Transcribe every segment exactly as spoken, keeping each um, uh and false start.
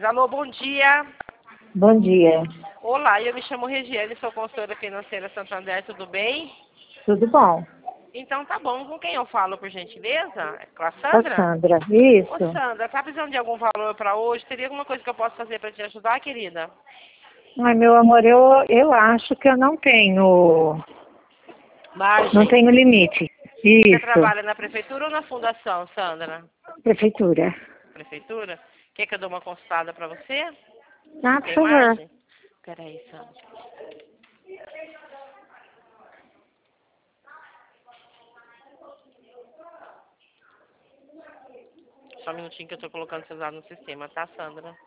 Alô, bom dia. Bom dia. Olá, eu me chamo Regiane, sou consultora financeira Santander, tudo bem? Tudo bom? Então tá bom, com quem eu falo, por gentileza? Com a Com a Sandra? Sandra. Ô Isso. Sandra, tá precisando de algum valor para hoje? Teria alguma coisa que eu possa fazer para te ajudar, querida? Ai, meu amor, eu, eu acho que eu não tenho. Margem. Não tenho limite. Você Isso. trabalha na prefeitura ou na fundação, Sandra? Prefeitura. Prefeitura? Quer que eu dê uma consultada para você? Ah, por Tem favor. margem? Peraí, Sandra. Só um minutinho que eu tô colocando seus dados no sistema, tá, Sandra?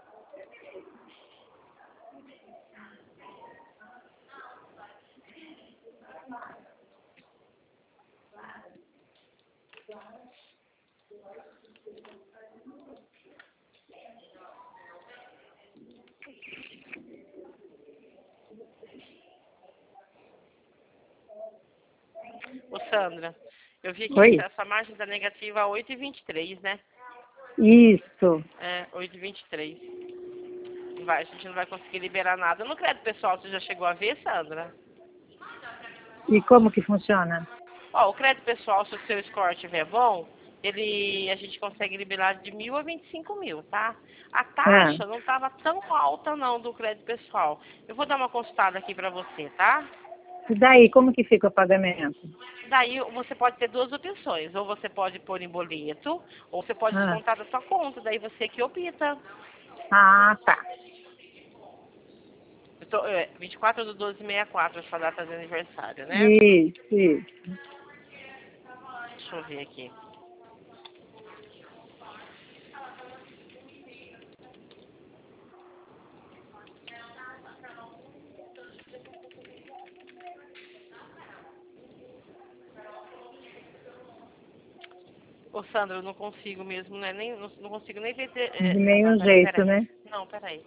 Ô, Sandra, eu vi aqui que Oi. essa margem tá negativa a oito e vinte e três, né? Isso. É, oito e vinte e três. Vai, a gente não vai conseguir liberar nada. No crédito pessoal, você já chegou a ver, Sandra? E como que funciona? Ó, o crédito pessoal, se o seu score estiver bom, ele, a gente consegue liberar de mil a vinte e cinco mil, tá? A Ah. taxa não estava tão alta, não, do crédito pessoal. Eu vou dar uma consultada aqui pra você, tá? E daí, como que fica o pagamento? Daí você pode ter duas opções. Ou você pode pôr em boleto, ou você pode Ah, descontar da sua conta. Daí você que opta. ah tá. Eu tô, é, vinte e quatro de doze de sessenta e quatro, essa data de aniversário, né? Isso, isso. Deixa eu ver aqui. Ô, Sandra, eu não consigo mesmo, né? Nem, não, não consigo nem ver. De É, nenhum peraí, jeito, peraí. né? Não, peraí.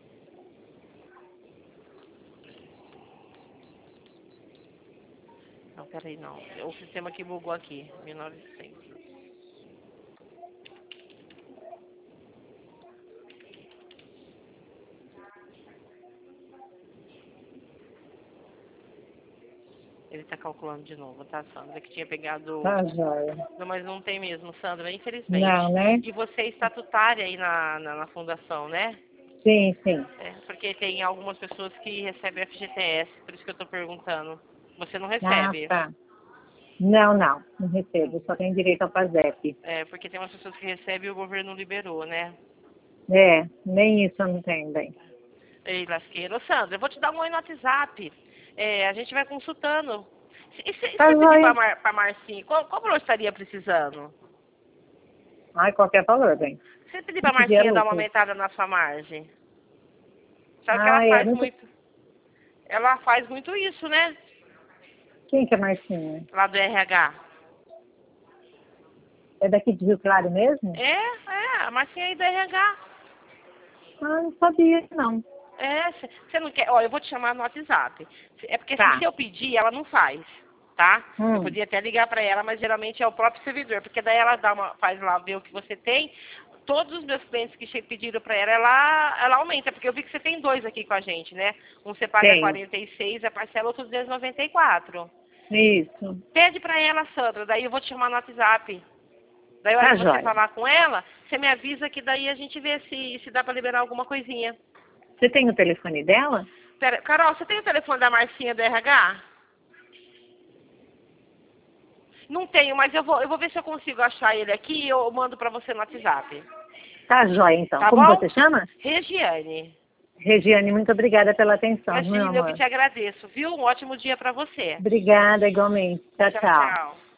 Não, peraí, não. O sistema que bugou aqui. mil e novecentos. Ele tá calculando de novo, tá, Sandra? Que tinha pegado. Tá joia. Não, mas não tem mesmo, Sandra, infelizmente. Não, né? E você é estatutária aí na, na, na fundação, né? Sim, sim. É, porque tem algumas pessoas que recebem F G T S, por isso que eu tô perguntando. Você não Ah, recebe. tá. Não, não. Não recebo. Só tenho direito ao PASEP. É, porque tem umas pessoas que recebem e o governo liberou, né? É, nem isso eu não tenho bem. Ei, lasqueira. Ô, Sandra, eu vou te dar um oi no WhatsApp. É, a gente vai consultando. E se, se Tá você pedir pra, joia. Mar, pra Marcinha, qual, qual valor estaria precisando? Ai, qualquer valor, bem. Se você pedir Se pra pedir é Marcinha dar uma lucro. aumentada na sua margem? Sabe que ela Ai, é faz muito... muito. Ela faz muito isso, né? Quem que é Marcinha? Lá do R H. É daqui de Rio Claro mesmo? É, é, a Marcinha aí do R H. Ah, não sabia, não. É, você não quer. Ó, eu vou te chamar no WhatsApp. É porque assim, Tá. se eu pedir, ela não faz, tá? Eu Hum, podia até ligar pra ela, mas geralmente é o próprio servidor, porque daí ela dá uma, faz lá ver o que você tem. Todos os meus clientes que che- pediram pra ela, ela, ela aumenta, porque eu vi que você tem dois aqui com a gente, né? Um você paga tenho. quarenta e seis, a parcela, outro duzentos e noventa e quatro. Isso. Pede pra ela, Sandra, daí eu vou te chamar no WhatsApp. Daí a hora Tá que você joia. falar com ela, você me avisa que daí a gente vê se, se dá pra liberar alguma coisinha. Você tem o telefone dela? Pera, Carol, você tem o telefone da Marcinha do R H? Não tenho, mas eu vou, eu vou ver se eu consigo achar ele aqui e eu mando pra você no WhatsApp. Tá joia, então. Tá Como bom? você chama? Regiane. Regiane, muito obrigada pela atenção, meu Imagina, eu que amor. te agradeço, viu? Um ótimo dia pra você. Obrigada, igualmente. Tchau, Tchau, tchau. tchau.